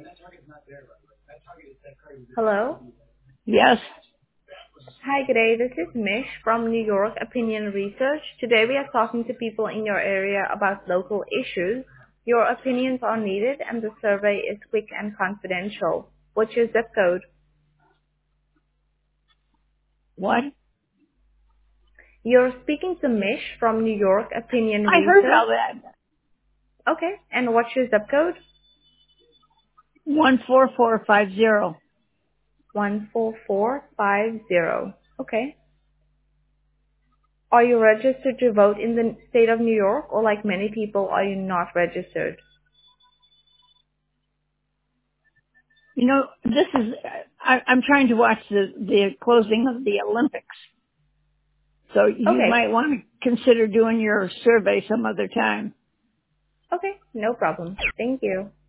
Hello. Yes. Hi, good day. This is Mish from New York Opinion Research. Today we are talking to people in your area about local issues. Your opinions are needed and the survey is quick and confidential. What's your zip code? What? You're speaking to Mish from New York Opinion I heard Research. all that. Okay. And what's your zip code? 14450. 14450. Okay. Are you registered to vote in the state of New York, or like many people, are you not registered? You know, I'm trying to watch the closing of the Olympics. So you Okay. might want to consider doing your survey some other time. Okay. No problem. Thank you.